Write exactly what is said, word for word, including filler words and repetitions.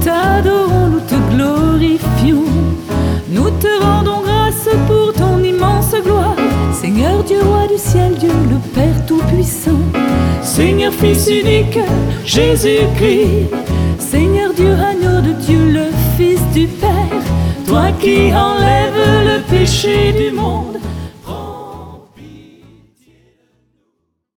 t'adorons, nous te glorifions. Nous te rendons grâce pour ton immense gloire. Seigneur Dieu, roi du ciel, Dieu le Père Tout-Puissant. Seigneur Fils unique, Jésus-Christ. Seigneur Dieu, agneau de Dieu, le Fils du Père. Toi qui enlèves le péché du monde,